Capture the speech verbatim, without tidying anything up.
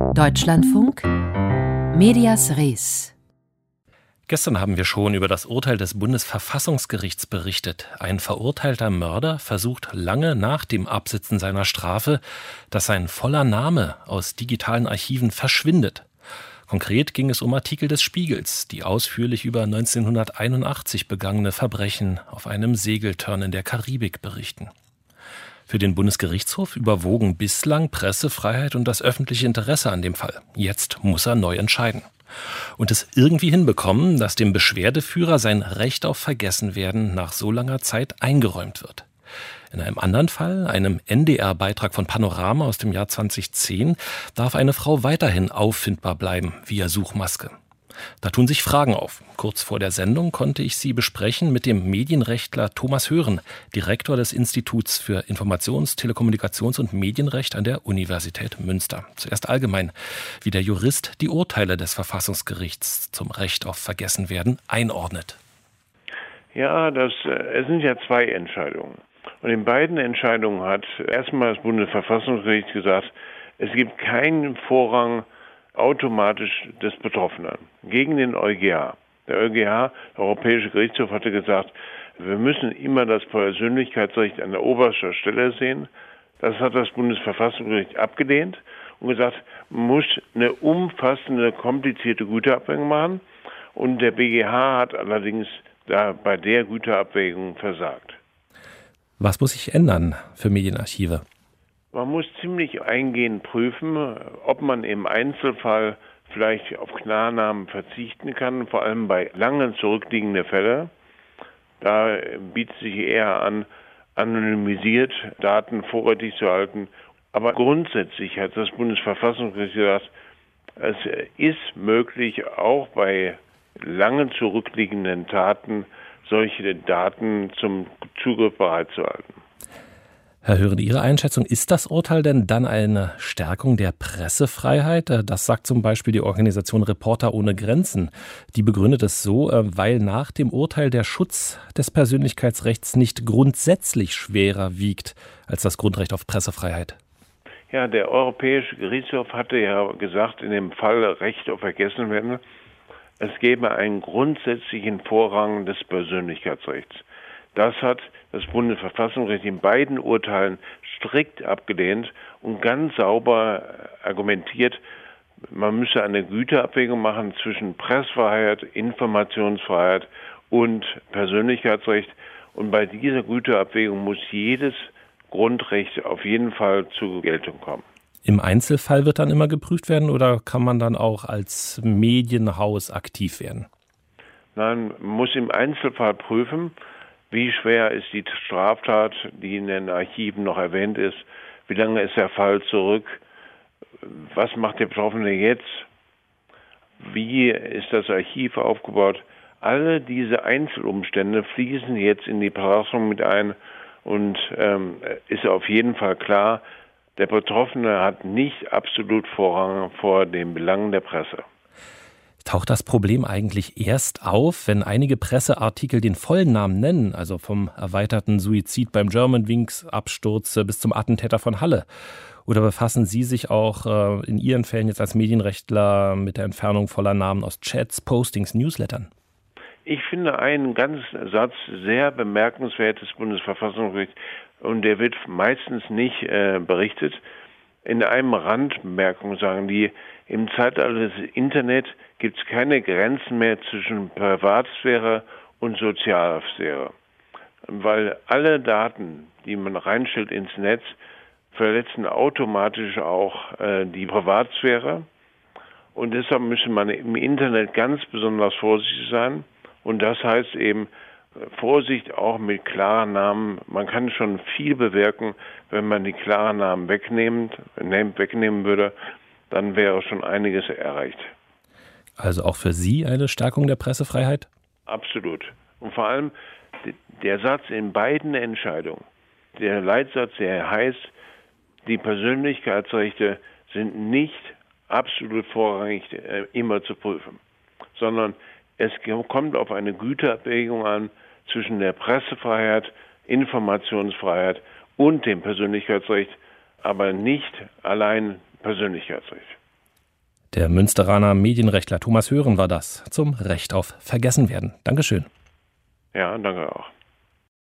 Deutschlandfunk Medias Res. Gestern haben wir schon über das Urteil des Bundesverfassungsgerichts berichtet. Ein verurteilter Mörder versucht lange nach dem Absitzen seiner Strafe, dass sein voller Name aus digitalen Archiven verschwindet. Konkret ging es um Artikel des Spiegels, die ausführlich über neunzehnhunderteinundachtzig begangene Verbrechen auf einem Segeltörn in der Karibik berichten. Für den Bundesgerichtshof überwogen bislang Pressefreiheit und das öffentliche Interesse an dem Fall. Jetzt muss er neu entscheiden. Und es irgendwie hinbekommen, dass dem Beschwerdeführer sein Recht auf Vergessenwerden nach so langer Zeit eingeräumt wird. In einem anderen Fall, einem N D R-Beitrag von Panorama aus dem Jahr zweitausendzehn, darf eine Frau weiterhin auffindbar bleiben via Suchmaske. Da tun sich Fragen auf. Kurz vor der Sendung konnte ich sie besprechen mit dem Medienrechtler Thomas Hören, Direktor des Instituts für Informations-, Telekommunikations- und Medienrecht an der Universität Münster. Zuerst allgemein, wie der Jurist die Urteile des Verfassungsgerichts zum Recht auf Vergessenwerden einordnet. Ja, das, es sind ja zwei Entscheidungen. Und in beiden Entscheidungen hat erstmal das Bundesverfassungsgericht gesagt, es gibt keinen Vorrang automatisch des Betroffenen gegen den EuGH. Der EuGH, der Europäische Gerichtshof, hatte gesagt, wir müssen immer das Persönlichkeitsrecht an der obersten Stelle sehen. Das hat das Bundesverfassungsgericht abgelehnt und gesagt, man muss eine umfassende, komplizierte Güterabwägung machen. Und der B G H hat allerdings da bei der Güterabwägung versagt. Was muss sich ändern für Medienarchive? Man muss ziemlich eingehend prüfen, ob man im Einzelfall vielleicht auf Klarnamen verzichten kann, vor allem bei langen zurückliegenden Fällen. Da bietet sich eher an, anonymisiert Daten vorrätig zu halten. Aber grundsätzlich hat das Bundesverfassungsgericht gesagt, es ist möglich, auch bei langen zurückliegenden Taten solche Daten zum Zugriff bereitzuhalten. Herr Hören, Ihre Einschätzung, ist das Urteil denn dann eine Stärkung der Pressefreiheit? Das sagt zum Beispiel die Organisation Reporter ohne Grenzen. Die begründet es so, weil nach dem Urteil der Schutz des Persönlichkeitsrechts nicht grundsätzlich schwerer wiegt als das Grundrecht auf Pressefreiheit. Ja, der Europäische Gerichtshof hatte ja gesagt, in dem Fall Recht auf Vergessenwerden, es gebe einen grundsätzlichen Vorrang des Persönlichkeitsrechts. Das hat das Bundesverfassungsgericht in beiden Urteilen strikt abgelehnt und ganz sauber argumentiert, man müsse eine Güterabwägung machen zwischen Pressefreiheit, Informationsfreiheit und Persönlichkeitsrecht. Und bei dieser Güterabwägung muss jedes Grundrecht auf jeden Fall zur Geltung kommen. Im Einzelfall wird dann immer geprüft werden oder kann man dann auch als Medienhaus aktiv werden? Nein, man muss im Einzelfall prüfen, wie schwer ist die Straftat, die in den Archiven noch erwähnt ist, wie lange ist der Fall zurück, was macht der Betroffene jetzt, wie ist das Archiv aufgebaut. Alle diese Einzelumstände fließen jetzt in die Betrachtung mit ein und ähm, ist auf jeden Fall klar, der Betroffene hat nicht absolut Vorrang vor den Belangen der Presse. Taucht das Problem eigentlich erst auf, wenn einige Presseartikel den vollen Namen nennen, also vom erweiterten Suizid beim Germanwings-Absturz bis zum Attentäter von Halle? Oder befassen Sie sich auch äh, in Ihren Fällen jetzt als Medienrechtler mit der Entfernung voller Namen aus Chats, Postings, Newslettern? Ich finde einen ganzen Satz sehr bemerkenswert des Bundesverfassungsgerichts und der wird meistens nicht äh, berichtet. In einem Randbemerkung sagen die, im Zeitalter des Internet gibt es keine Grenzen mehr zwischen Privatsphäre und Sozialsphäre. Weil alle Daten, die man reinstellt ins Netz, verletzen automatisch auch äh, die Privatsphäre. Und deshalb müsste man im Internet ganz besonders vorsichtig sein. Und das heißt eben, Vorsicht auch mit klaren Namen. Man kann schon viel bewirken, wenn man die klaren Namen wegnimmt, wegnehmen würde, dann wäre schon einiges erreicht. Also auch für Sie eine Stärkung der Pressefreiheit? Absolut. Und vor allem der Satz in beiden Entscheidungen, der Leitsatz, der heißt, die Persönlichkeitsrechte sind nicht absolut vorrangig äh, immer zu prüfen, sondern es kommt auf eine Güterabwägung an zwischen der Pressefreiheit, Informationsfreiheit und dem Persönlichkeitsrecht, aber nicht allein Persönlichkeitsrecht. Der Münsteraner Medienrechtler Thomas Hören war das zum Recht auf Vergessenwerden. Dankeschön. Ja, danke auch.